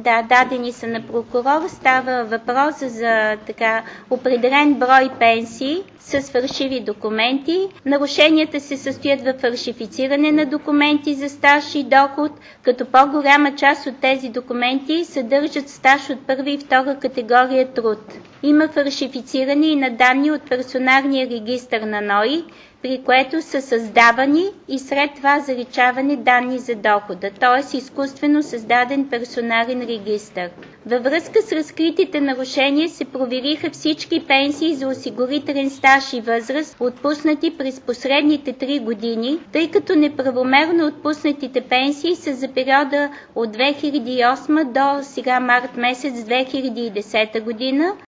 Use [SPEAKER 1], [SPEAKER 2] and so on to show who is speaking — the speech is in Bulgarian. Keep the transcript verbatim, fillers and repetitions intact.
[SPEAKER 1] Да, дадени са на прокурор. Става въпрос за така определен брой пенсии с фалшиви документи. Нарушенията се състоят в фалшифициране на документи за стаж и доход, като по-голяма част от тези документи съдържат стаж от първа и втора категория труд. Има фалшифициране и на данни от персоналния регистър на НОИ, при което са създавани и след това заличавани данни за дохода, т.е. изкуствено създаден персонален регистър. Във връзка с разкритите нарушения се провериха всички пенсии за осигурителен стаж и възраст, отпуснати през последните три години, тъй като неправомерно отпуснатите пенсии са за периода от две хиляди и осма до сега март месец две хиляди и десета година,